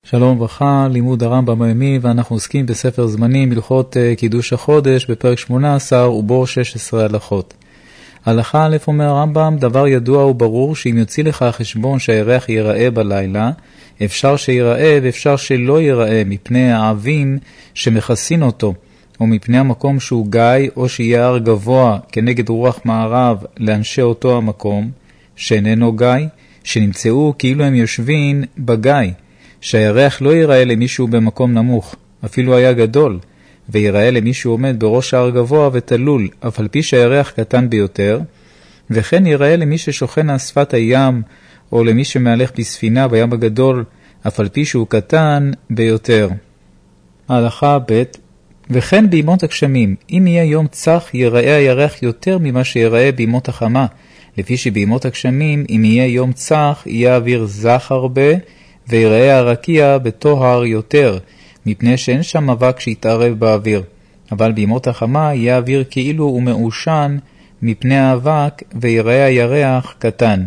שלום וברכה, לימוד הרמב"ם היומי, ואנחנו עוסקים בספר זמנים, הלכות קידוש החודש, בפרק 18 ובור 16 הלכות. הלכה א' אומר הרמב"ם, דבר ידוע וברור שאם יוציא לך החשבון שהירח ייראה בלילה, אפשר שיראה ואפשר שלא ייראה מפני העבים שמכסין אותו, או מפני המקום שהוא גיא או שיהיה הר גבוה כנגד רוח מערב לאנשי אותו המקום, שאיננו גיא, שנמצאו כאילו הם יושבים בגיא, שהירח לא ייראה למישהו במקום נמוך, אפילו היה גדול, ויראה למישהו עומד בראש ההר גבוה ותלול, אף על פי שהירח קטן ביותר, וכן יראה למי ששוכן על שפת הים, או למי שמהלך בספינה בים הגדול, אף על פי שהוא קטן ביותר. ההלכה ב' וכן בימות הגשמים, אם יהיה יום צח יראה הירח יותר ממה שיראה בימות החמה, לפי שבימות הגשמים, אם יהיה יום צח, יהיה אוויר זך הרבה, ויראה הרקיע בטוהר יותר, מפני שאין שם אבק שיתערב באוויר. אבל בימות החמה יהיה אוויר כאילו הוא מאושן מפני האבק, ויראה הירח קטן.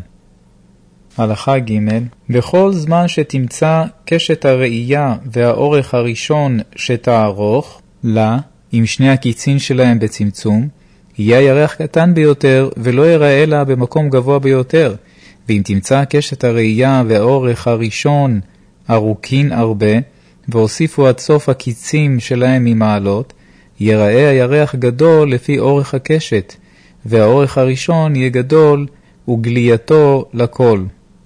הלכה ג' בכל זמן שתמצא קשת הראייה והאורך הראשון שתערוך לה, עם שני הקיצין שלהם בצמצום, יהיה הירח קטן ביותר ולא יראה לה במקום גבוה ביותר. ואם תמצא קשת הראייה והאורך הראשון ארוכין הרבה, והוסיפו עד סוף הקיצים שלהם ממעלות, יראה הירח גדול לפי אורך הקשת, והאורך הראשון יהיה גדול וגלייתו לכל.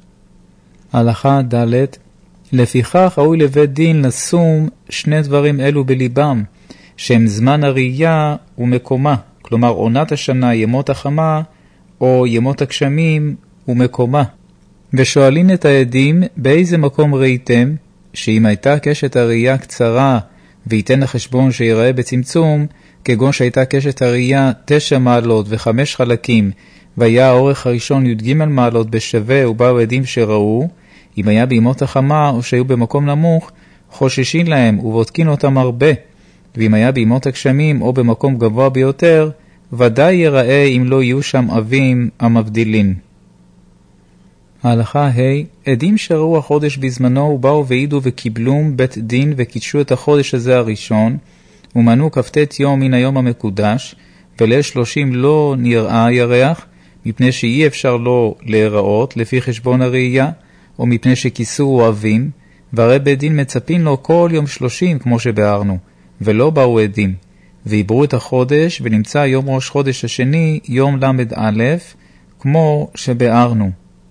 הלכה ד' לפיכך ראוי לבית דין לשום שני דברים אלו בליבם, שהם זמן הראייה ומקומה, כלומר עונת השנה, ימות החמה, או ימות הגשמים ומקומה. ושואלים את העדים באיזה מקום ראיתם, שאם הייתה קשת הראייה קצרה וייתן החשבון שיראה בצמצום, כגון שהייתה קשת הראייה 9 מעלות ו5 חלקים, והיה האורך הראשון י"ג מעלות בשווה ובאו עדים שראו, אם היה בימות החמה או שהיו במקום נמוך, חוששים להם ובודקים אותם הרבה, ואם היה בימות הגשמים או במקום גבוה ביותר, ודאי יראה אם לא יהיו שם אבים המבדילין. ההלכה ה' עדים שראו החודש בזמנו ובאו ועידו וקיבלום בית דין וקידשו את החודש הזה הראשון, ומנו כ"ט יום מן היום המקודש, וליל 30 לא נראה הירח, מפני שאי אפשר לו להיראות לפי חשבון הראייה, או מפני שכיסו אוהבים, והרי בית דין מצפין לו כל יום 30 כמו שבארנו, ולא באו עדים, ועברו את החודש ונמצא יום ראש חודש השני יום ל"א, כמו שבארנו.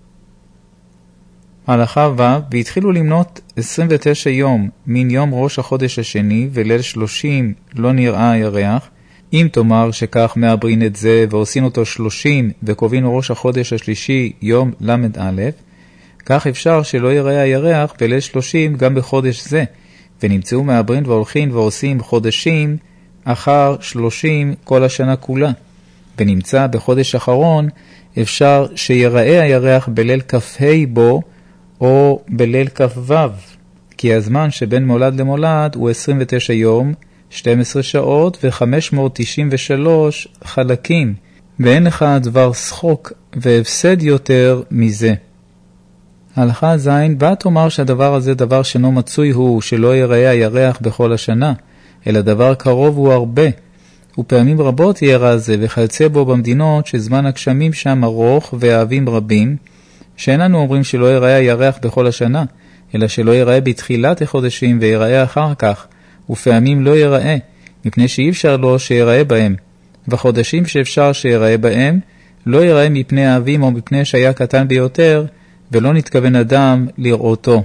הלכה ו' והתחילו למנות 29 יום מן יום ראש החודש השני וליל 30 לא נראה הירח, אם תאמר שכך מעברין את זה ועושים אותו 30 וקובעים ראש החודש השלישי יום ל"א, כך אפשר שלא יראה הירח בליל 30 גם בחודש זה, ונמצאו מעברין והולכים ועושים חודשים אחר 30 כל השנה כולה, ונמצא בחודש אחרון אפשר שיראה הירח בליל כ"ה בו או בליל כ"ו, כי הזמן שבין מולד למולד הוא 29 יום, 12 שעות ו593 חלקים, ואין לך דבר שחוק והפסד יותר מזה. הלכה ז' בא תאמר שהדבר הזה דבר שאינו מצוי הוא שלא יראה הירח בכל השנה, אלא דבר קרוב הוא הרבה, ופעמים רבות יראה זה וכיוצא בו במדינות שזמן הגשמים שם ארוך והאבים רבים, שאין לנו אומרים שלא יראה הירח בכל השנה, אלא שלא יראה בתחילת החודשים ויראה אחר כך, ופעמים לא יראה, מפני שאי אפשר לו שיראה בהם, וחודשים שאפשר שיראה בהם, לא יראה מפני האבים או מפני שהיה קטן ביותר, ולא נתכוון אדם לראותו.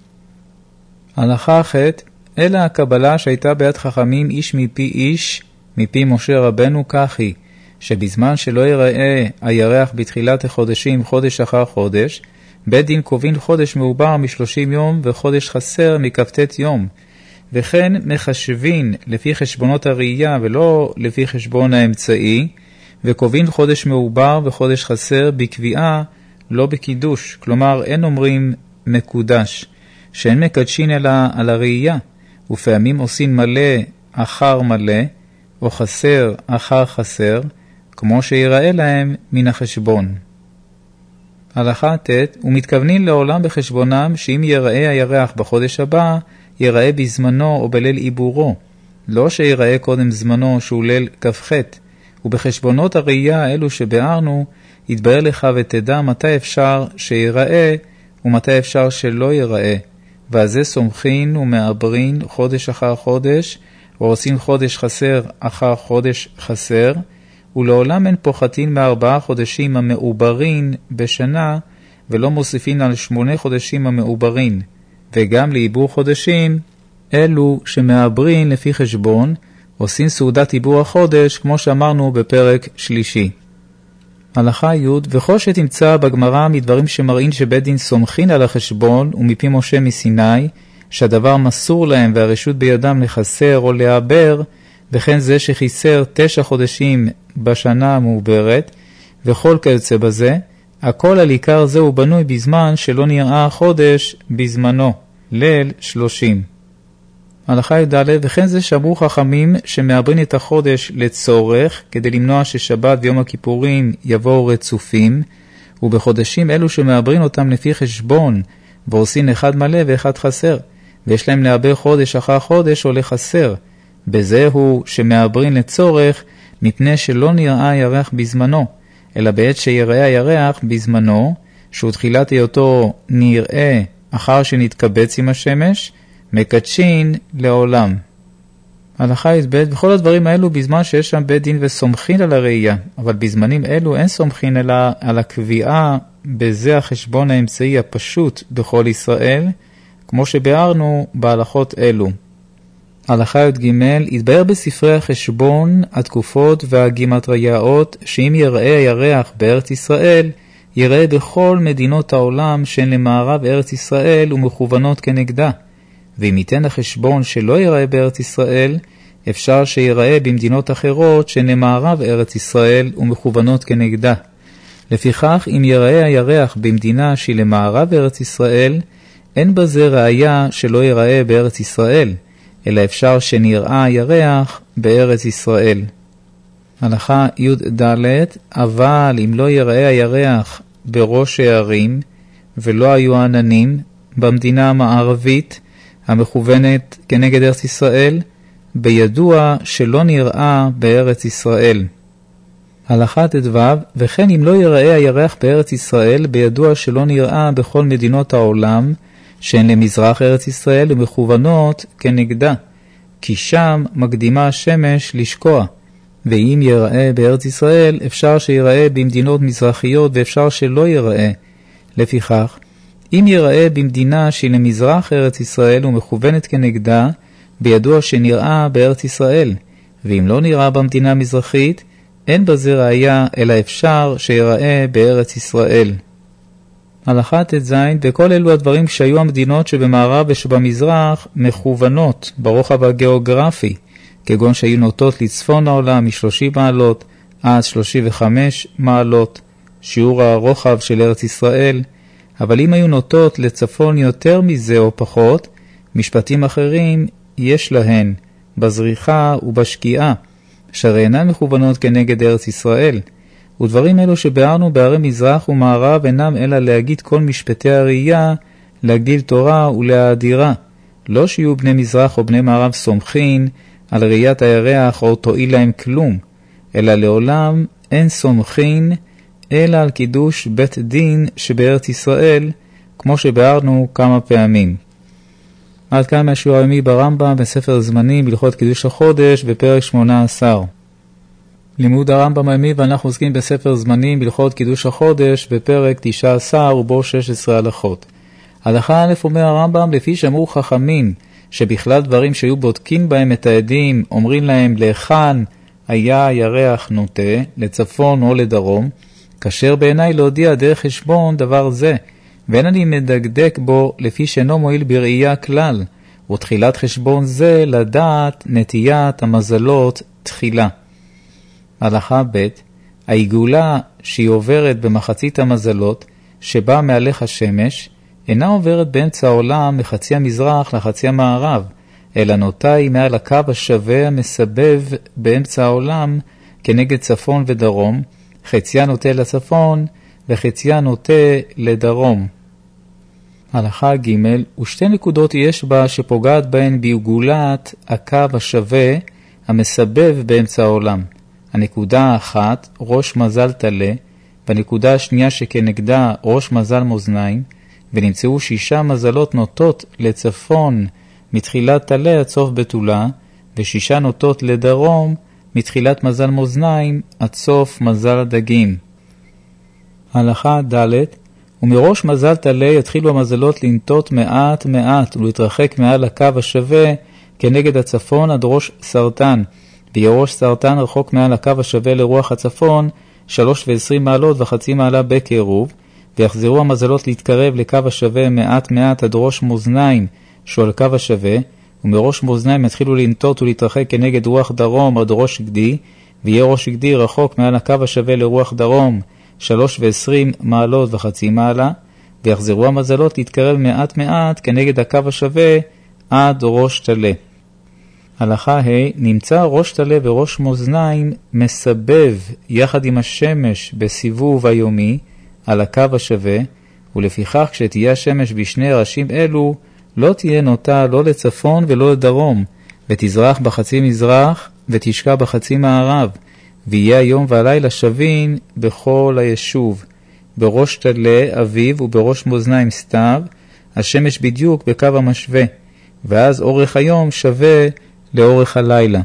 הלכה ח' אלא הקבלה שהייתה ביד חכמים איש מפי איש, מפי משה רבנו כך היא, שבזמן שלא יראה הירח בתחילת החודשים חודש אחר חודש, בית דין קובעים חודש מעובר מ30 יום וחודש חסר מכ"ט יום, וכן מחשבים לפי חשבונות הראייה ולא לפי חשבון האמצעי, וקובעים חודש מעובר וחודש חסר בקביעה לא בקידוש, כלומר אין אומרים מקודש, שאין מקדשין אלא על הראייה, ופעמים עושים מלא אחר מלא, או חסר אחר חסר, כמו שיראה להם מן החשבון. הלכה ט' ומתכוונים לעולם בחשבונם שאם יראה הירח בחודש הבא, יראה בזמנו או בליל עיבורו. לא שיראה קודם זמנו שהוא ליל כ"ח. ובחשבונות הראייה האלו שבארנו, יתבהר לך ותדע מתי אפשר שיראה ומתי אפשר שלא יראה. ועל זה סומכין ומעברין חודש אחר חודש, ועושים חודש חסר אחר חודש חסר, ולעולם אין פוחתין מ4 חודשים המעוברין בשנה, ולא מוסיפין על 8 חודשים המעוברין, וגם לעיבור חודשים, אלו שמעברין לפי חשבון, עושים סעודת עיבור החודש, כמו שאמרנו בפרק שלישי. הלכה י' וכל שתמצא בגמרא מדברים שמראים שבית דין סומכין על החשבון, ומפי משה מסיני, שהדבר מסור להם והרשות בידם לחסר או לעבר, וכן זה שחיסר 9 חודשים בשנה המעוברת, וכל כיוצא בזה, הכל על עיקר זה הוא בנוי בזמן שלא נראה החודש בזמנו, ליל 30. הלכה י"ד וכן זה שאמרו חכמים שמעברין את החודש לצורך, כדי למנוע ששבת ויום הכיפורים יבואו רצופים, ובחודשים אלו שמעברין אותם לפי חשבון, ועושים אחד מלא ואחד חסר, ויש להם לעבר חודש אחר חודש או לחסר. בזה הוא שמעברין לצורך, מפני שלא נראה הירח בזמנו, אלא בעת שיראה הירח בזמנו, שהוא תחילת היותו נראה אחר שנתקבץ עם השמש, מקדשין לעולם. הלכה י"ב וכל הדברים האלו בזמן שיש שם בית דין וסומכין על הראייה, אבל בזמנים אלו אין סומכין אלא על הקביעה בזה החשבון האמצעי הפשוט בכל ישראל, כמו שבארנו בהלכות אלו. הלכה י"ג התבהר בספרי החשבון, התקופות והגימטריות שאם יראה הירח בארץ ישראל, יראה בכל מדינות העולם שהן למערב ארץ ישראל ומכוונות כנגדה. ואם ייתן החשבון שלא יראה בארץ ישראל, אפשר שיראה במדינות אחרות שהן למערב ארץ ישראל ומכוונות כנגדה. לפיכך, אם יראה הירח במדינה שהיא למערב ארץ ישראל, אין בזה ראיה שלא יראה בארץ ישראל, אלא אפשר שנראה הירח בארץ ישראל. הלכה י"ד אבל אם לא יראה הירח בראש הערים, ולא היו עננים במדינה המערבית, המכוונת כנגד ארץ ישראל, בידוע שלא נראה בארץ ישראל. הלכה ט"ו וכן אם לא יראה הירח בארץ ישראל, בידוע שלא נראה בכל מדינות העולם, שהן למזרח ארץ ישראל ומכוונות כנגדה, כי שם מקדימה השמש לשקוע. ואם יראה בארץ ישראל, אפשר שיראה במדינות מזרחיות ואפשר שלא יראה. לפיכך, אם יראה במדינה שהיא למזרח ארץ ישראל ומכוונת כנגדה, בידוע שנראה בארץ ישראל, ואם לא נראה במדינה המזרחית, אין בזה ראיה, אלא אפשר שיראה בארץ ישראל. הלכה ט"ז וכל אלו הדברים שהיו המדינות שבמערב ושבמזרח מכוונות ברוחב הגיאוגרפי, כגון שהיו נוטות לצפון העולם מ30 מעלות עד 35 מעלות, שיעור הרוחב של ארץ ישראל, אבל אם היו נוטות לצפון יותר מזה או פחות, משפטים אחרים יש להן, בזריחה ובשקיעה, שהרי אינן מכוונות כנגד ארץ ישראל, ודברים אלו שבארנו בערי מזרח ומערב אינם אלא להגיד כל משפטי הראייה, להגדיל תורה ולהאדירה, לא שיהיו בני מזרח או בני מערב סומכין על ראיית הירח או תועיל להם כלום, אלא לעולם אין סומכין אלא על קידוש בית דין שבארץ ישראל, כמו שבארנו כמה פעמים. עד כאן מהשיעור היומי ברמב"ם בספר זמנים בהלכות קידוש החודש בפרק 18. לימוד הרמב"ם היומי ואנחנו עוסקים בספר זמנים בהלכות קידוש החודש בפרק 19 ובו 16 הלכות. הלכה א' אומר הרמב"ם לפי שאמרו חכמים שבכלל דברים שהיו בודקים בהם את העדים אומרים להם להיכן היה ירח נוטה, לצפון או לדרום, כאשר בעיניי להודיע דרך חשבון דבר זה, ואין אני מדקדק בו לפי שאינו מועיל בראייה כלל, ותחילת חשבון זה לדעת נטיית המזלות תחילה. הלכה ב' העיגולה שהיא עוברת במחצית המזלות, שבה מעלך השמש, אינה עוברת באמצע העולם מחצי המזרח לחצי המערב, אלא נוטה היא מעל הקו השווה המסבב באמצע העולם כנגד צפון ודרום, חציה נוטה לצפון וחציה נוטה לדרום. הלכה ג' ושתי נקודות יש בה שפוגעת בהן בעגולת הקו השווה המסבב באמצע העולם. הנקודה האחת, ראש מזל תלה, והנקודה השנייה שכנגדה ראש מזל מאזניים, ונמצאו 6 מזלות נוטות לצפון מתחילת תלה עד סוף בתולה, ו6 נוטות לדרום מתחילת מזל מאזניים עד סוף מזל הדגים. הלכה ד' ומראש מזל תלה יתחילו המזלות לנטות מעט מעט ולהתרחק מעל הקו השווה כנגד הצפון עד ראש סרטן, ויהיה ראש סרטן רחוק מעל הקו השווה לרוח הצפון 3.20 מעלות וחצי מעלה בקירוב, ויחזרו המזלות להתקרב לקו השווה מעט מעט עד ראש מאזניים שהוא על קו השווה, ומראש מאזניים יתחילו לנטות ולהתרחק כנגד רוח דרום עד ראש גדי, ויהיה ראש גדי רחוק מעל הקו השווה לרוח דרום 3.20 מעלות וחצי מעלה, ויחזרו המזלות להתקרב מעט מעט כנגד הקו השווה עד ראש תלה. הלכה ה' נמצא ראש תלה וראש מאזניים מסבב יחד עם השמש בסיבוב היומי על הקו השווה, ולפיכך כשתהיה השמש בשני ראשים אלו לא תהיה נוטה לא לצפון ולא לדרום, ותזרח בחצי מזרח ותשקע בחצי מערב, ויהיה היום והלילה שווין בכל היישוב, בראש תלה אביב ובראש מאזניים סתיו, השמש בדיוק בקו המשווה, ואז אורך היום שווה לאורך הלילה.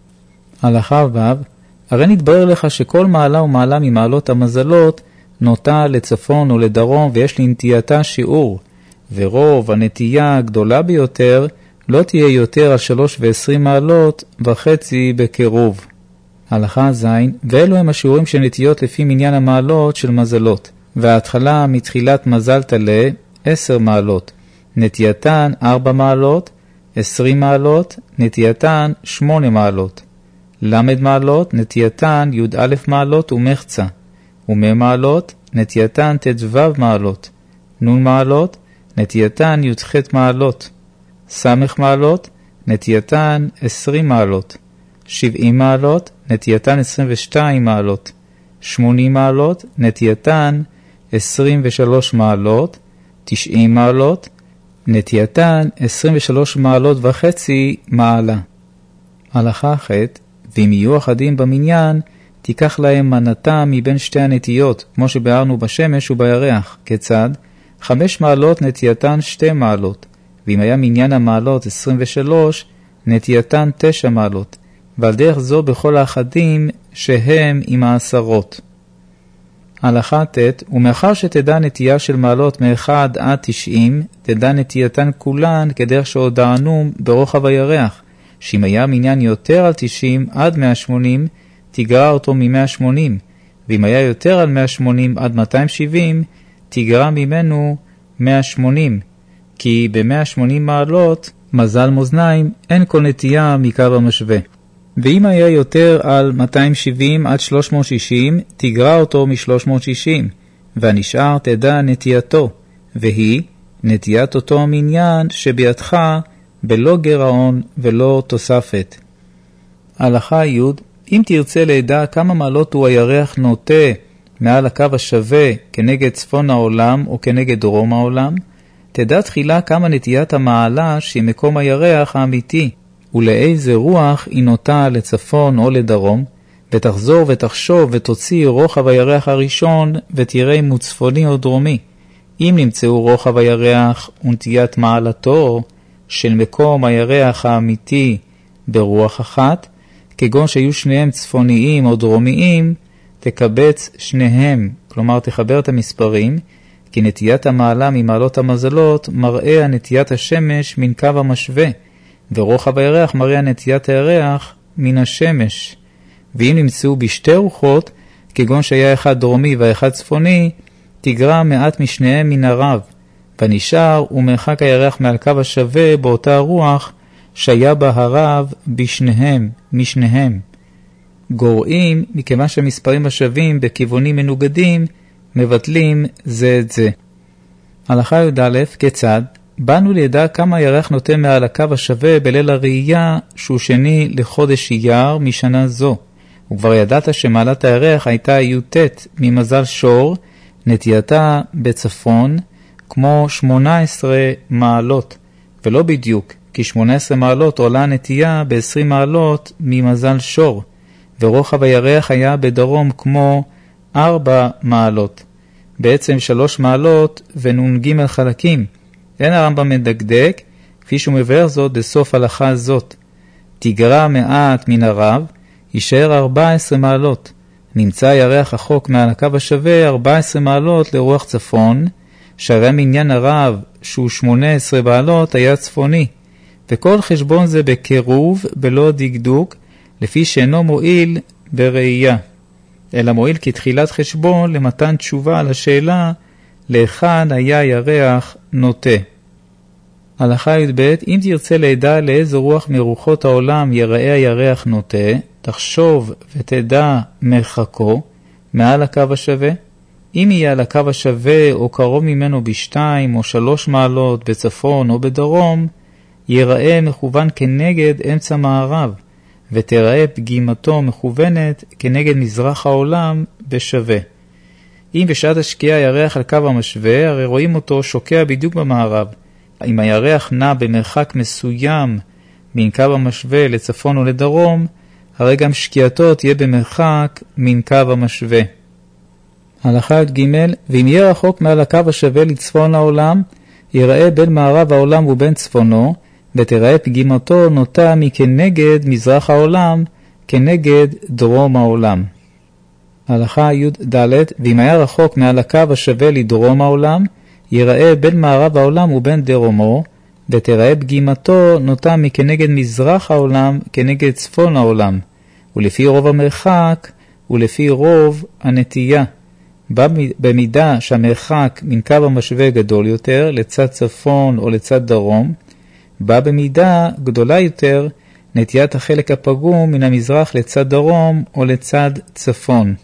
הלכה ו' הרי נתברר לך שכל מעלה ומעלה ממעלות המזלות נוטה לצפון או לדרום, ויש לנטייתה שיעור, ורוב הנטייה הגדולה ביותר לא תהיה יותר על 3.20 מעלות וחצי בקירוב. הלכה ז' ואלו הם השיעורים של נטיות לפי מניין המעלות של מזלות. וההתחלה מתחילת מזל תלה 10 מעלות, נטייתן 4 מעלות, 20 מעלות, נטייתן 8 מעלות. למד מעלות, נטייתן י"א מעלות ומחצה, ומ' מעלות, נטייתן ט"ו מעלות, נ' מעלות, נטייתן י"ח מעלות, סמך מעלות, נטייתן 20 מעלות, 70 מעלות, נטייתן 22 מעלות, 80 מעלות, נטייתן 23 מעלות, 90 מעלות, נטייתן 23 מעלות וחצי מעלה. הלכה ח' ואם יהיו אחדים במניין, תיקח להם מנתה מבין שתי הנטיות, כמו שבארנו בשמש ובירח. כיצד? 5 מעלות נטייתן 2 מעלות, ואם היה מניין המעלות 23, נטייתן 9 מעלות, ועל דרך זו בכל האחדים שהם עם העשרות. הלכה ט' ומאחר שתדע נטייה של מעלות מ-1 עד 90, תדע נטייתן כולן כדרך שהודענו ברוחב הירח, שאם היה מניין יותר על 90 עד 180, תגרע אותו מ-180, ואם היה יותר על 180 עד 270, תגרע ממנו 180, כי ב-180 מעלות מזל מאזניים אין כל נטייה מקו המשווה. ואם היה יותר על 270 עד 360, תגרע אותו מ-360, והנשאר תדע נטייתו, והיא נטיית אותו המניין שבידך בלא גרעון ולא תוספת. הלכה י' אם תרצה לידע כמה מעלות הוא הירח נוטה מעל הקו השווה כנגד צפון העולם או כנגד דרום העולם, תדע תחילה כמה נטיית המעלה שהיא מקום הירח האמיתי, ולאיזה רוח היא נוטה לצפון או לדרום, ותחזור ותחשוב ותוציא רוחב הירח הראשון ותראה אם הוא צפוני או דרומי. אם נמצאו רוחב הירח ונטיית מעלתו של מקום הירח האמיתי ברוח אחת, כגון שהיו שניהם צפוניים או דרומיים, תקבץ שניהם, כלומר תחבר את המספרים, כי נטיית המעלה ממעלות המזלות מראה נטיית השמש מן קו המשווה, ורוחב הירח מראה נטיית הירח מן השמש. ואם נמצאו בשתי רוחות, כגון שהיה אחד דרומי והאחד צפוני, תגרע מעט משניהם מן הרב, ונשאר ומרחק הירח מעל קו השווה באותה רוח שהיה בה הרב בשניהם, משניהם. גורעים, מכיוון שהמספרים השווים בכיוונים מנוגדים, מבטלים זה את זה. הלכה י"א כיצד? באנו לידע כמה הירח נוטה מעל הקו השווה בליל הראייה שהוא שני לחודש אייר משנה זו. וכבר ידעת שמעלת הירח הייתה י"ט ממזל שור, נטייתה בצפון כמו 18 מעלות, ולא בדיוק, כי 18 מעלות עולה נטייה ב-20 מעלות ממזל שור, ורוחב הירח היה בדרום כמו 4 מעלות, בעצם 3 מעלות ונ"ג חלקים. אין הרמב"ם מדקדק, כפי שהוא מבאר זאת בסוף הלכה זאת. תגרע מעט מן הרב, יישאר 14 מעלות. נמצא הירח החוק מעל הקו השווה 14 מעלות לרוח צפון, שהרי מעניין הרב שהוא 18 מעלות היה צפוני, וכל חשבון זה בקירוב בלא דקדוק, לפי שאינו מועיל בראייה, אלא מועיל כתחילת חשבון למתן תשובה על השאלה להיכן היה ירח נוטה. הלכה י"ב, אם תרצה לידע לאיזו רוח מרוחות העולם יראה הירח נוטה, תחשוב ותדע מרחקו מעל הקו השווה. אם יהיה על הקו השווה או קרוב ממנו ב2 או 3 מעלות בצפון או בדרום, ייראה מכוון כנגד אמצע מערב, ותראה פגימתו מכוונת כנגד מזרח העולם בשווה. אם בשעת השקיעה הירח על קו המשווה, הרי רואים אותו שוקע בדיוק במערב. אם הירח נע במרחק מסוים מן קו המשווה לצפון או לדרום, הרי גם שקיעתו תהיה במרחק מן קו המשווה. הלכה י"ג, ואם יהיה רחוק מעל הקו השווה לצפון העולם, ייראה בין מערב העולם ובין צפונו, ותראה פגימתו נוטה מכנגד מזרח העולם כנגד דרום העולם. הלכה י"ד, ואם היה רחוק מעל הקו השווה לדרום העולם, ייראה בין מערב העולם ובין דרומו, ותראה פגימתו נוטה מכנגד מזרח העולם כנגד צפון העולם, ולפי רוב המרחק ולפי רוב הנטייה. במידה שהמרחק מן קו המשווה גדול יותר לצד צפון או לצד דרום, בא במידה גדולה יותר נטיית החלק הפגום מן המזרח לצד דרום או לצד צפון.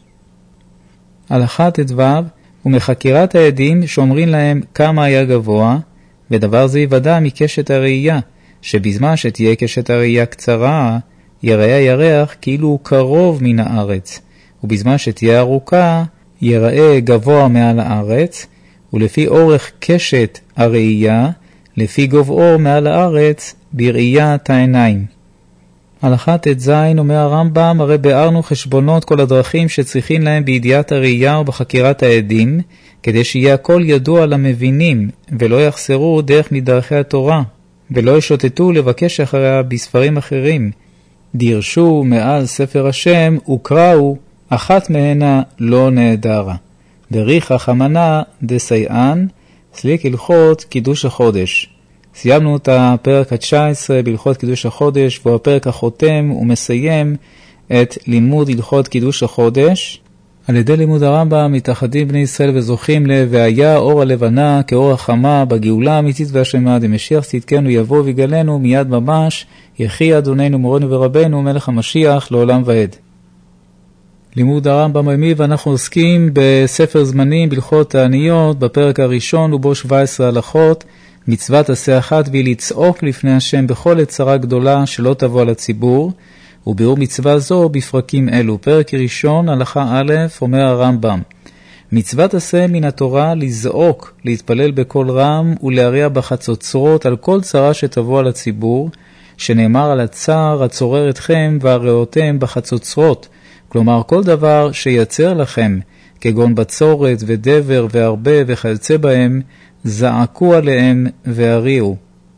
הלכה ט"ו, ומחקירת העדים שאומרים להם כמה היה גבוה, ודבר זה יוודע מקשת הראייה, שבזמן שתהיה קשת הראייה קצרה, יראה הירח כאילו הוא קרוב מן הארץ, ובזמן שתהיה ארוכה, יראה גבוה מעל הארץ, ולפי אורך קשת הראייה, לפי גובהו מעל הארץ בראיית העיניים. הלכה ט"ז, אומר הרמב"ם, הרי ביארנו חשבונות כל הדרכים שצריכים להם בידיעת הראייה ובחקירת העדים, כדי שיהיה הכל ידוע למבינים, ולא יחסרו דרך מדרכי התורה, ולא ישוטטו לבקש אחריה בספרים אחרים. דירשו מעל ספר השם וקראו, אחת מהנה לא נהדרה. דריך חמנה דסייען, סליק הלכות קידוש החודש. סיימנו את הפרק ה-19 בהלכות קידוש החודש, והוא הפרק החותם ומסיים את לימוד הלכות קידוש החודש. על ידי לימוד הרמב"ם מתאחדים בני ישראל וזוכים והיה אור הלבנה כאור החמה בגאולה האמיתית והשלמה דמשיח צדקנו יבוא ויגלנו מיד ממש, יחי אדוננו מורנו ורבנו מלך המשיח לעולם ועד. לימוד הרמב"ם היומי, ואנחנו עוסקים בספר זמנים בהלכות העניות בפרק הראשון ובו 17 הלכות. מצוות עשה אחת והיא לצעוק לפני השם בכל צרה גדולה שלא תבוא על הציבור, וביאור מצווה זו בפרקים אלו. פרק ראשון הלכה א', אומר הרמב"ם, מצוות עשה מן התורה לזעוק, להתפלל בקול רם ולהריע בחצוצרות על כל צרה שתבוא על הציבור, שנאמר על הצער הצורר אתכם והראותם בחצוצרות, כלומר כל דבר שיצר לכם, כגון בצורת ודבר והרבה וכיוצא בהם, זעקו עליהם והריעו.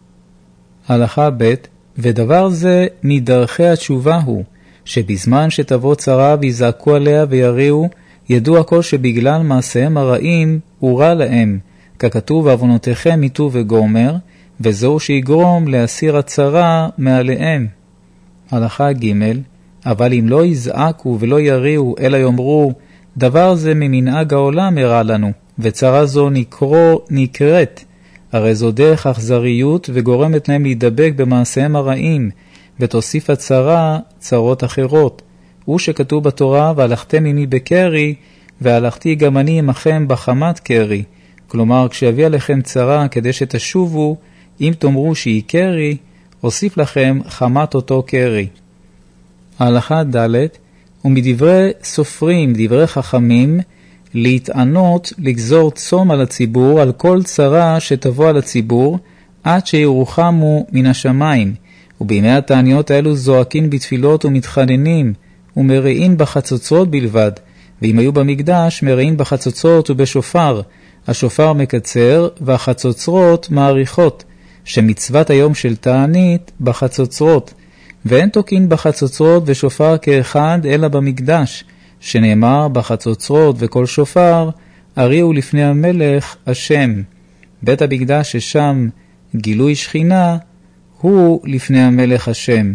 הלכה ב', ודבר זה מדרכי התשובה הוא, שבזמן שתבוא צרה ויזעקו עליה ויריעו, ידעו הכל שבגלל מעשיהם הרעים הוא רע להם, ככתוב ועוונותיכם יטו וגומר, וזהו שיגרום להסיר הצרה מעליהם. הלכה ג', אבל אם לא יזעקו ולא יריעו, אלא יאמרו, דבר זה ממנהג העולם הרע לנו, וצרה זו נקראת, הרי זו דרך אכזריות וגורמת להם להידבק במעשיהם הרעים, ותוסיף הצרה צרות אחרות. הוא שכתוב בתורה, והלכתם עמי בקרי, והלכתי גם אני עמכם בחמת קרי. כלומר, כשיביא עליכם צרה כדי שתשובו, אם תאמרו שהיא קרי, אוסיף לכם חמת אותו קרי. ההלכה ד', ומדברי סופרים, דברי חכמים, להתענות, לגזור צום על הציבור, על כל צרה שתבוא על הציבור, עד שירוחמו מן השמיים. ובימי התעניות האלו זועקים בתפילות ומתחננים, ומראים בחצוצרות בלבד, ואם היו במקדש מראים בחצוצרות ובשופר. השופר מקצר והחצוצרות מעריכות, שמצוות היום של תענית בחצוצרות, ואין תוקין בחצוצרות ושופר כאחד אלא במקדש, שנאמר בחצוצרות וכל שופר הריעו לפני המלך השם. בית המקדש ששם גילוי שכינה הוא לפני המלך השם.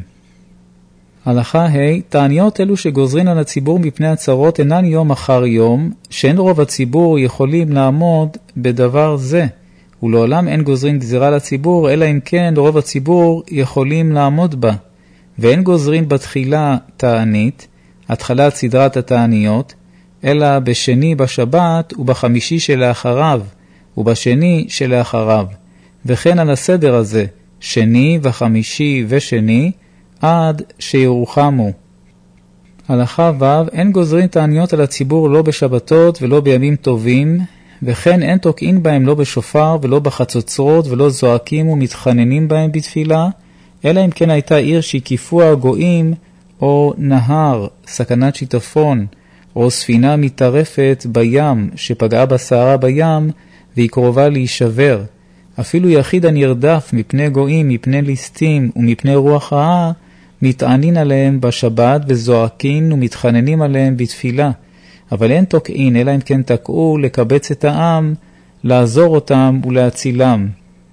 הלכה ה' תעניות אלו שגוזרין על הציבור מפני הצרות אינן יום אחר יום, שאין רוב הציבור יכולים לעמוד בדבר זה, ולעולם אין גוזרין גזירה לציבור, אלא אם כן רוב הציבור יכולים לעמוד בה. ואין גוזרין בתחילה תענית, התחלת סדרת התעניות, אלא בשני בשבת ובחמישי שלאחריו, ובשני שלאחריו. וכן על הסדר הזה, שני וחמישי ושני, עד שירוחמו. הלכה ו' אין גוזרין תעניות על הציבור לא בשבתות ולא בימים טובים, וכן אין תוקעים בהם לא בשופר ולא בחצוצרות ולא זועקים ומתחננים בהם בתפילה, אלא אם כן הייתה עיר שהקיפוה הגויים, או נהר, סכנת שיטפון, או ספינה מתערפת בים שפגעה בסערה בים והיא קרובה להישבר. אפילו יחיד הנרדף מפני גויים, מפני ליסטים ומפני רוח רעה, מתענין עליהם בשבת וזועקין ומתחננים עליהם בתפילה. אבל אין תוקעין, אלא אם כן תקעו לקבץ את העם, לעזור אותם ולהצילם.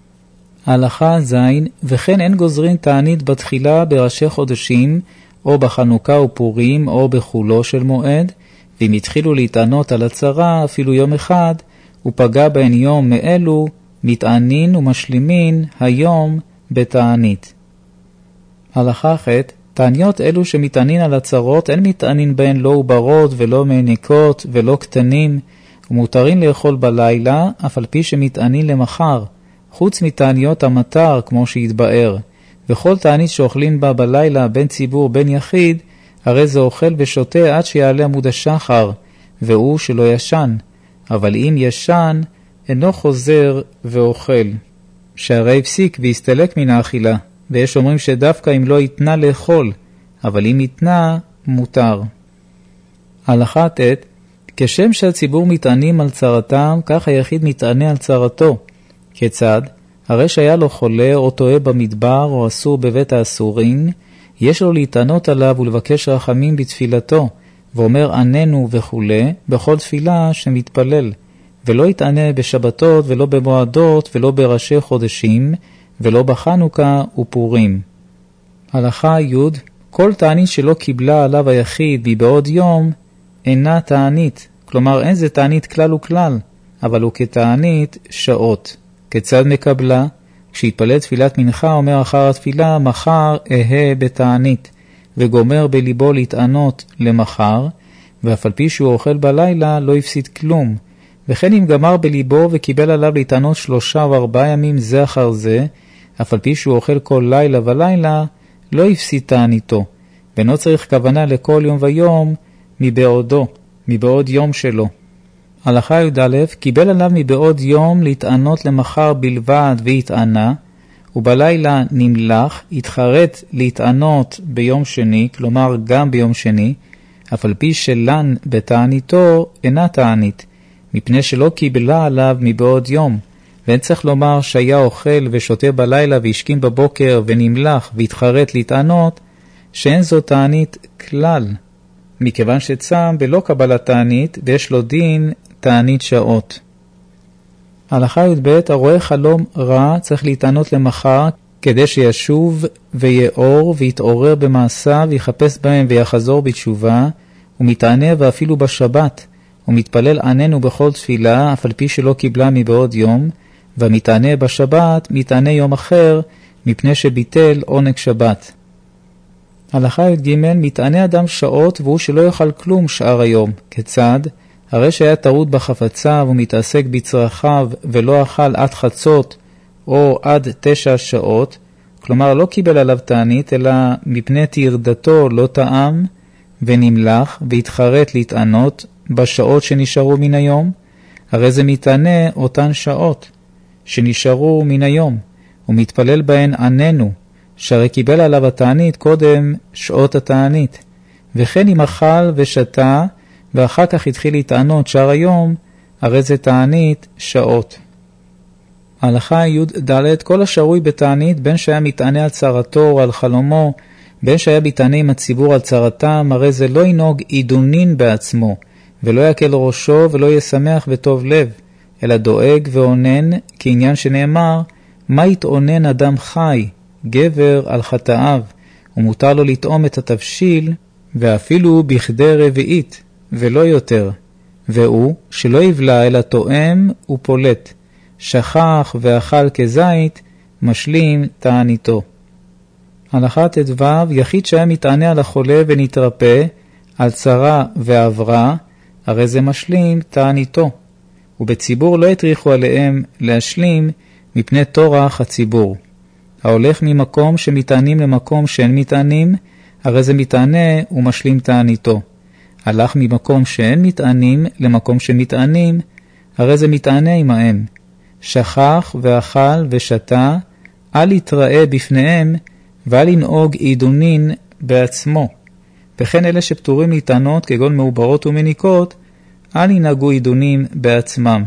הלכה זין, וכן אין גוזרין תענית בתחילה בראשי חודשים, או בחנוכה ופורים, או בחולו של מועד, ואם התחילו להתענות על הצרה אפילו יום אחד, ופגע בהן יום מאלו, מתענין ומשלימין היום בתענית. הלכה ח' תעניות אלו שמתענין על הצרות, אין מתענין בהן לא עוברות ולא מעניקות ולא קטנים, ומותרים לאכול בלילה, אף על פי שמתענין למחר, חוץ מתעניות המטר כמו שהתבאר. וכל תענית שאוכלים בה בלילה בין ציבור בין יחיד, הרי זה אוכל ושותה עד שיעלה עמוד השחר, והוא שלא ישן. אבל אם ישן, אינו חוזר ואוכל, שהרי הפסיק והסתלק מן האכילה. ויש אומרים שדווקא אם לא יתנה לאכול, אבל אם יתנה, מותר. הלכה ט' כשם שהציבור מתענים על צרתם, כך היחיד מתענה על צרתו. כיצד? הרי שהיה לו חולה או טועה במדבר או אסור בבית האסורים, יש לו להתענות עליו ולבקש רחמים בתפילתו, ואומר עננו וכו' בכל תפילה שמתפלל, ולא יתענה בשבתות ולא במועדות ולא בראשי חודשים, ולא בחנוכה ופורים. הלכה י' כל תענית שלא קיבלה עליו היחיד מבעוד יום, אינה תענית, כלומר אין זה תענית כלל וכלל, אבל הוא כתענית שעות. כיצד מקבלה? כשהתפלל תפילת מנחה אומר אחר התפילה, מחר אהה בתענית, וגומר בליבו להתענות למחר, ואף על פי שהוא אוכל בלילה לא הפסיד כלום. וכן אם גמר בליבו וקיבל עליו להתענות 3 או 4 ימים זה אחר זה, אף על פי שהוא אוכל כל לילה ולילה, לא הפסיד תעניתו, ואינו צריך כוונה לכל יום ויום מבעודו, מבעוד יום שלו. הלכה י"א קיבל עליו מבעוד יום להתענות למחר בלבד והתענה, ובלילה נמלח, התחרט להתענות ביום שני, כלומר גם ביום שני, אף על פי שלן בתעניתו אינה תענית, מפני שלא קיבלה עליו מבעוד יום, ואין צריך לומר שהיה אוכל ושותה בלילה והשכים בבוקר ונמלח והתחרט להתענות, שאין זו תענית כלל, מכיוון שצם בלא קבלת תענית ויש לו דין תענית שעות. הלכה י"ב הרואה חלום רע צריך להתענות למחר, כדי שישוב ויאור ויתעורר במעשיו ויחפש בהם ויחזור בתשובה, ומתענה ואפילו בשבת, ומתפלל עננו בכל תפילה, אף על פי שלא קיבלה מבעוד יום, והמתענה בשבת מתענה יום אחר, מפני שביטל עונג שבת. הלכה י"ג מתענה אדם שעות והוא שלא יאכל כלום שאר היום. כיצד? הרי שהיה טרוד בחפציו ומתעסק בצרכיו ולא אכל עד חצות או עד 9 שעות, כלומר לא קיבל עליו תענית, אלא מפני תירדתו לא טעם ונמלח והתחרט להתענות בשעות שנשארו מן היום, הרי זה מתענה אותן שעות שנשארו מן היום, ומתפלל בהן עננו, שהרי קיבל עליו התענית קודם שעות התענית. וכן אם אכל ושתה, ואחר כך התחיל להתענות שער היום, הרי זה תענית שעות. הלכה י"ד, כל השרוי בתענית, בין שהיה מתענה על צרתו או על חלומו, בין שהיה מתענה עם הציבור על צרתם, הרי זה לא ינהוג עידונין בעצמו, ולא יקל ראשו ולא ישמח וטוב לב, אלא דואג ועונן, כעניין שנאמר, מה יתעונן אדם חי, גבר על חטאיו, ומותר לו לטעום את התבשיל, ואפילו בכדי רביעית, ולא יותר. והוא, שלא יבלע אלא תואם ופולט, שכח ואכל כזית, משלים תעניתו. הלכה ט"ו, יחיד שהיה מתענה על החולה ונתרפא, על צרה ועברה, הרי זה משלים תעניתו. ובציבור לא יטריחו עליהם להשלים מפני תורח הציבור. ההולך ממקום שמתענים למקום שאין מתענים, הרי זה מתענה ומשלים תעניתו. הלך ממקום שאין מתענים למקום שמתענים, הרי זה מתענה עמהם. שכח ואכל ושתה, אל יתראה בפניהם, ואל ינהוג עידונין בעצמו. וכן אלה שפטורים להתענות כגון מעוברות ומניקות, אל ינהגו עידונים בעצמם.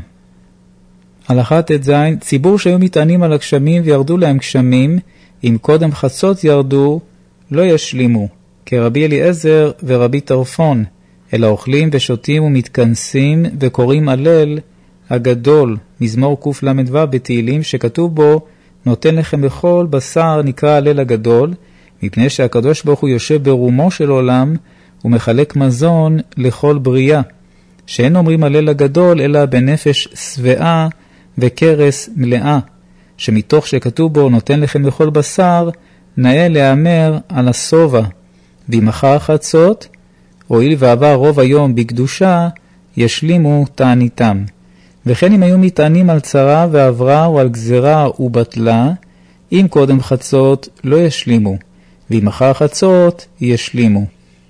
הלכה ט"ז, ציבור שהיו מתענים על הגשמים וירדו להם גשמים, אם קודם חצות ירדו, לא ישלימו, כרבי אליעזר ורבי טרפון, אלא אוכלים ושותים ומתכנסים וקוראים הלל הגדול, מזמור קל"ו בתהילים, שכתוב בו, נותן לכם בכל בשר נקרא הלל הגדול, מפני שהקדוש ברוך הוא יושב ברומו של עולם, ומחלק מזון לכל בריאה, שאין אומרים הלל הגדול, אלא בנפש שבעה וקרס מלאה, שמתוך שכתוב בו, נותן לכם בכל בשר, נאה להאמר על הסובה, ואם אחר חצות, הואיל ועבר רוב היום בקדושה, ישלימו תעניתם. וכן אם היו מתענים על צרה ועברה או על גזרה ובטלה, אם קודם חצות לא ישלימו, ואם אחר חצות ישלימו.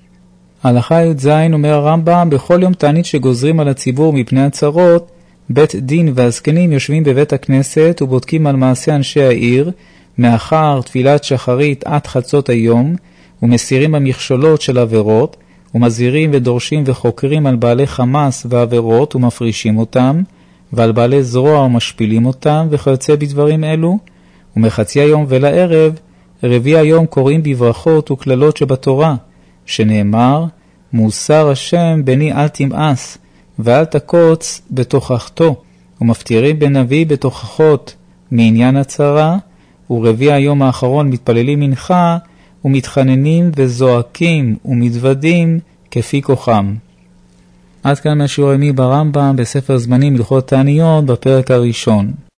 הלכה י"ז, אומר הרמב"ם, בכל יום תענית שגוזרים על הציבור מפני הצרות, בית דין והזקנים יושבים בבית הכנסת ובודקים על מעשה אנשי העיר, מאחר תפילת שחרית עד חצות היום, ומסירים המכשולות של עבירות, ומזהירים ודורשים וחוקרים על בעלי חמאס ועבירות ומפרישים אותם, ועל בעלי זרוע ומשפילים אותם, וכיוצא בדברים אלו, ומחצי היום ולערב, רביע היום קוראים בברכות וכללות שבתורה, שנאמר, מוסר השם בני אל תמאס, ואל תקוץ בתוכחתו, ומפטירים בנביא בתוכחות מעניין הצרה, ורביע היום האחרון מתפללים מנחה, ומתחננים וזועקים ומתוודים כפי כוחם. עד כאן מהשיעור היומי ברמב"ם בספר זמנים הלכות תעניות בפרק הראשון.